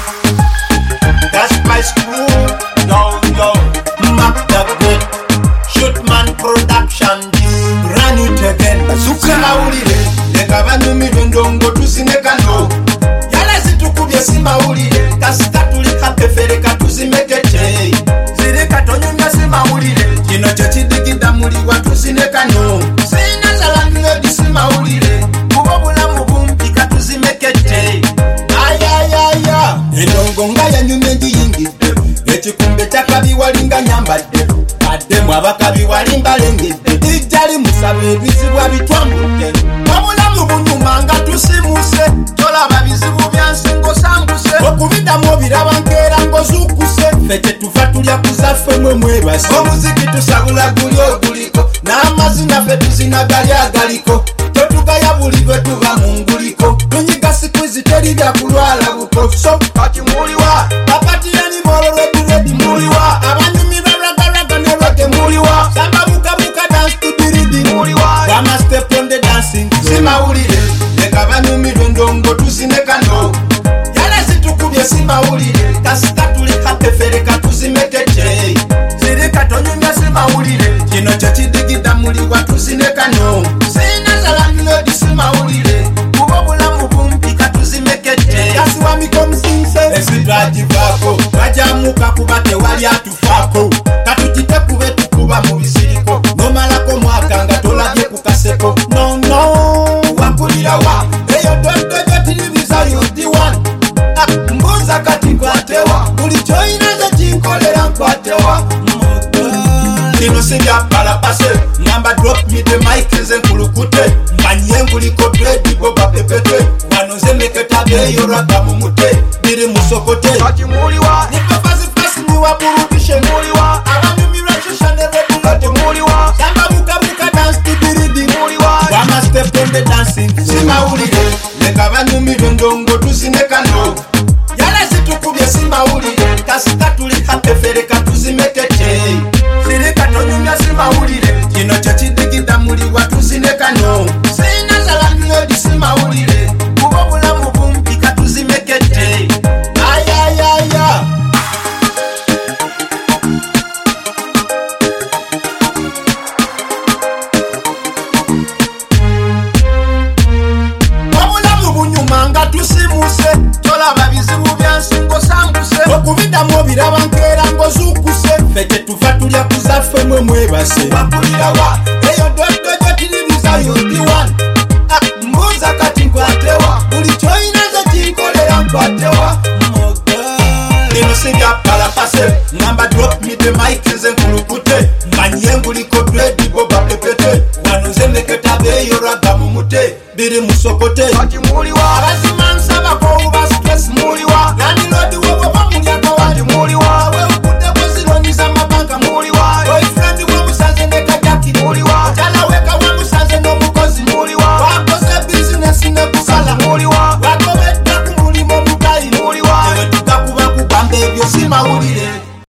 That's my screw. Yo, yo. Map the good. Shootman production. Run it again. Bazuka maulire. Leka banyumire ndongo tuzinekano. Yala zitukubye simawulire. Kasita tulika pefereka tuzimekete. Zirika tonyumya simawulire. Kino kyo kidigida muli watuzinekano. Sina zalanire disimawulire. Kubo bulamu bumpika tuzimekete. Ayayaya. Endongo nga yanyumye ngiyingidde. Ekikumbe kyakabi walinga nyambadde. Addemu abakabi walimba lengedde. Ijjali musaba ebizibwa bitwambudde. Obulamu bunyuma nga tusimuse. Tolaba bizibu byansingo sanguse. Okubiddamu obiraba nkeera ng'ozuukuse. Ffe kyetuva tulya kuzaffe mwe mwebase. Omuziki tusabula guli oguliko. N'amazina ffe tuzina gali agaliko. Totugaya buli bwe tuba mu nguliko. Tunyiga sikwizi teri bya kulwala buko. So kati muliwa. Papatiyani mololweduredi muliwa. Abanyumirwa ragaraga ne roge muliwa. Samba bukabuka dance to diridi muliwa. Gama step on the dancing. Simawulire. Leka banyumirwe ndongo tuzinekano. Yala zitukubye simawulire. Kasita tulika pefereka tuzimekete. Zirika tonyumya simawulire. Kino kyo kidigida muli watuzinekano. Sina zalanire disimawulire. Kubo bulamu bumpika tuzimekete. Yasiwa mikomusinse. Ezidragivako. Bajamuka kuba tewali atufako. Katujite kube tukuba mu bisiriko. Nomalako mwaka nga tolabye ku kaseko. No no. Wakulira wa. Eyo dodo gyotiribiza yudi one. Mbuza kati nkwatewa. Buli kyoyina ze kinkolera nkwatewa. Kino sibya palapase. Ngamba drop me the mic nze nkulukute. Mbanye nguliko dread boba pepete. Wano ze meketa beyo raga mu mute. Biri musokote. Kati muliwa. Nipa fasi niwa burudishe muliwa. Abanyumirwa shusha ne regulate muliwa. Samba buka dance to diridi muliwa. Wama step on the dancing. Simawulire. Leka banyumirwe ndongo tuzinekano. Yala zitukubye simawulire. Kasita tulika pefereka tuzimekete. Zirika tonyumya simawulire. Kino kyo kidigida muli watuzinekano. Sina zalanire disimawulire. Kubo bulamu bumpika tuzimekete. Ayayaya. Obulamu bunyuma nga tusimuse. Tolaba bizibu byansingo sanguse. Okubiddamu obiraba nkeera ng'ozuukuse. Ffe kyetuva tulya kuzaffe mwe mwebase. Wakulira wa. Eyo dodo gyotiribiza yodi one. Mbuza kati nkwatewa. Buli kyoyina ze kinkolera nkwatewa. Lino sibya palapase. Ngamba drop me the mic nze nkulukute. Mbanye nguliko dread boba pepete. Wano ze meketa beyo raga mu mute. Biri musokote. Kati muliwa.